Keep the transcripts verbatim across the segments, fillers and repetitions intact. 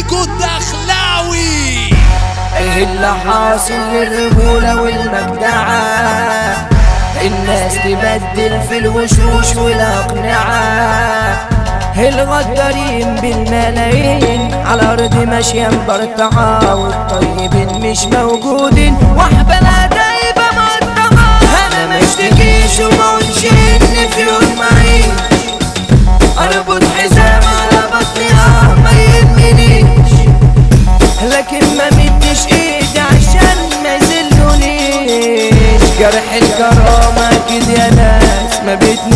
فيكو الدخلاوي. ايه اللي حاصل للرجولة والمجدعة؟ الناس تبدل في الوشوش والاقنعة، الغدارين بالملايين على الارض ماشية مبرطعة، والطيبين مش موجودين واحبالها دايبة مقطعة. انا مشتكيش ومقولش ان في يوم معيش اربط حزام على بطني اه ما يهمنيش، لكن ما مدش ايدي عشان ما يذلونيش. جرح الكرامة كده يا ناس ما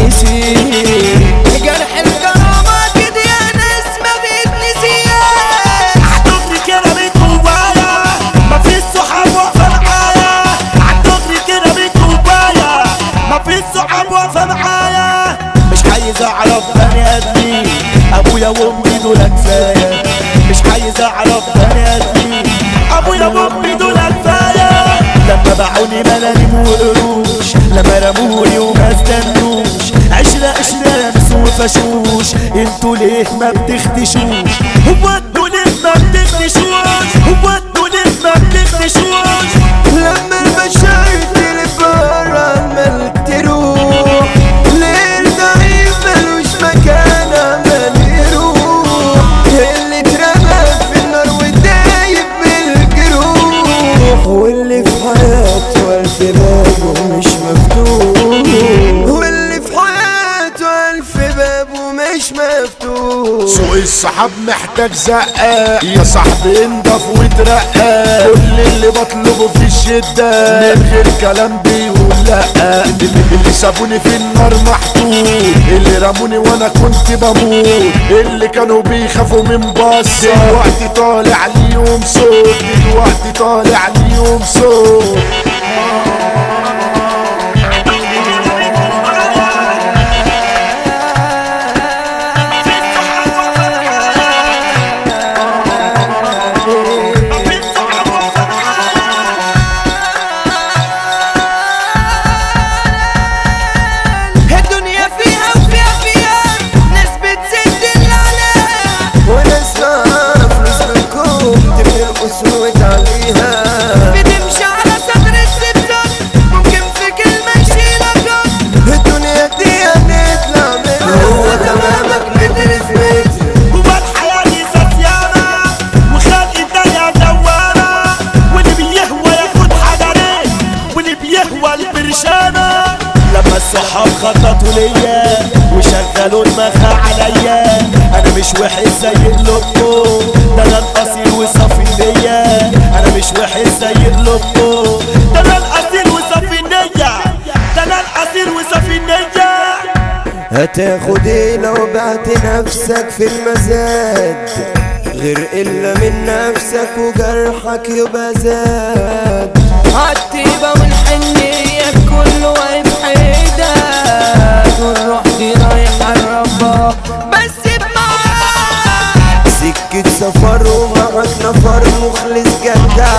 بتنسيش، جرح الكرامة كده يا ناس ما بتنسيش. عالدغري كده بيت جوايا مفيش صحاب واقفة معايا، عالدغري كده بيت جوايا مفيش صحاب واقفة معايا. مش عايز اعرف بني ادمين ابويا وامي دول كفاية، مش عايز اعرف بني ادمين ابويا وامي دول كفاية. لما باعوني ملاليم وقروش، لما رموني وما استنوش، عشرة عشرة ناس وفشوش. انتوا ليه ما بتختشوش؟ هو انتوا ليه ما بتختشوش؟ هو انتوا ليه ما بتختشوش؟ لما المشاعر تلف برا الملك تروح، ليه الضعيف ملوش مكان عمال يروح، اللي اترمى في النار ودايب بالجروح، واللي في حياته ألف باب ومش مفتوح، واللي في حياته ألف باب ومش مفتوح. سوق السحاب محتاج زقة يا صاحبي، انضف وترقى. كل اللي بطلبه في الشدة من غير كلام بيقول لأ. اللي سابوني في النار محطوط، اللي رموني وانا كنت بموت، اللي كانوا بيخافوا من بص دلوقتي طالع ليهم صوت، دلوقتي طالع ليهم صوت. الدنيا فيها وفيها فيها ناس بتسد اللي عليها، وناس معاها فلوس منكم ترقص وتعليها، بتمشي على صدر الستات ممكن في كلمة يشيلك جد. الدنيا دي هنطلع منها هو تمامك متر في متر، هو الحياة دي سفيانة وخلق الدنيا دوامة، واللي بيهوى ياخد حجرين واللي بيهوى البرشانة. لما الصحاب خططوا ليا وشغلوا دماغها عليا، انا مش وحش زي اللوتو، ده انا الاصيل وصافي النية. انا مش وحش زي اللوتو، ده انا الاصيل وصافي النية، ده انا الاصيل وصافي النية. هتاخد ايه لو بعت نفسك في المزاد؟ غير الا من نفسك وجرحك يبقى زاد. عالطيبة والحنية كله واقف حيدك، والروح دي رايحة لربها بس بمعاك. سكة سفر ومعك نفر مخلص جدع،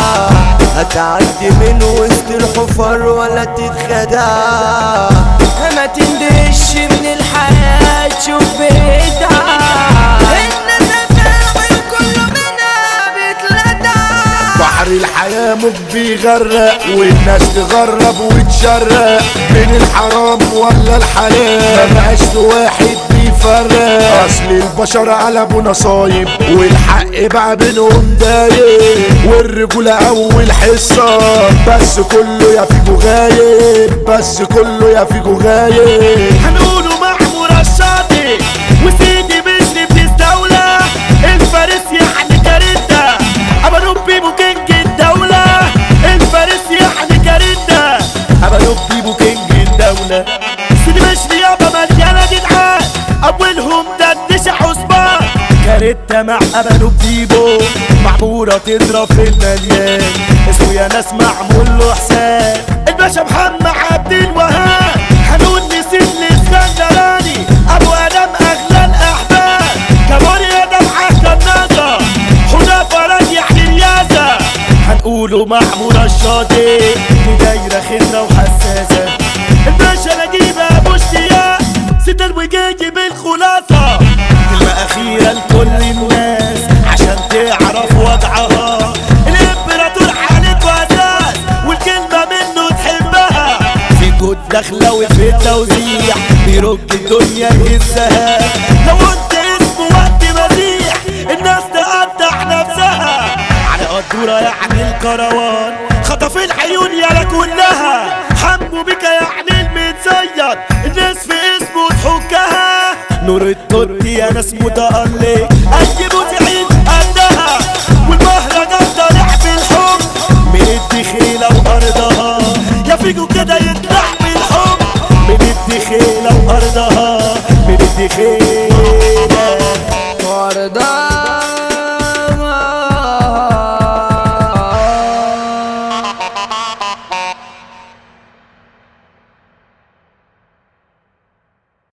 هتعدي من وسط الحفر ولا تتخدع. ما تندهش من الحياة تشوف بدعة، الناس هتعمل كله منها بتلدع. بحر الحياة موج بيغرق والناس تغرب وتشرق، بين الحرام ولا الحلال مبقاش في واحد بيفرق. اصل البشر قلبوا نصايب والحق بقى بينهم دايب، والرجولة اول حصة بس كله يا فيكو غايب، بس كله يا فيكو غايب. هنقوله محمود الشاطئ وسيدي بشري بتستولى، الفارس يعني كارثة ابا ربي بوكينج الدولة، الفارس يعني كارثة ابا ربي بوكينج الدولة. سيدي بشري يابا مليانة جدعان اولهم دندش حسبان، كارثة مع ابا ربيبو معمورة تضرب في المليان، اسمه يا ناس معمول له حساب. الباشا محمد عبد الوهاب هنقول نسيت الاسكندراني ابو ادم اغلى الاحباب، كابوريا دمعة كنازة حدا فرج يعني رياضة. هنقوله محمود الشاطئ دي دايرة خضرة وحساسة، الباشا نجيب ابو اشتياق ست الوجاجي بالخلاصة. كلمة اخيرة لكل الناس عشان والدخلاوي في التوزيع بيرج الدنيا يهزها. لو قلت اسمه وقت مزيح الناس تقطع نفسها. على قدورة يعني الكروان خطف العيون يالا كلها. حمو بك يعني المتزيد الناس في اسمه تحكها. نور التوت يا ناس متألق أي مذيعين قدها. والمهرجان طالع بالحب من الدخيلة وأرضها. يا فيجو كده يطلع بالحب من الدخيلة وأرضها. من الدخيلة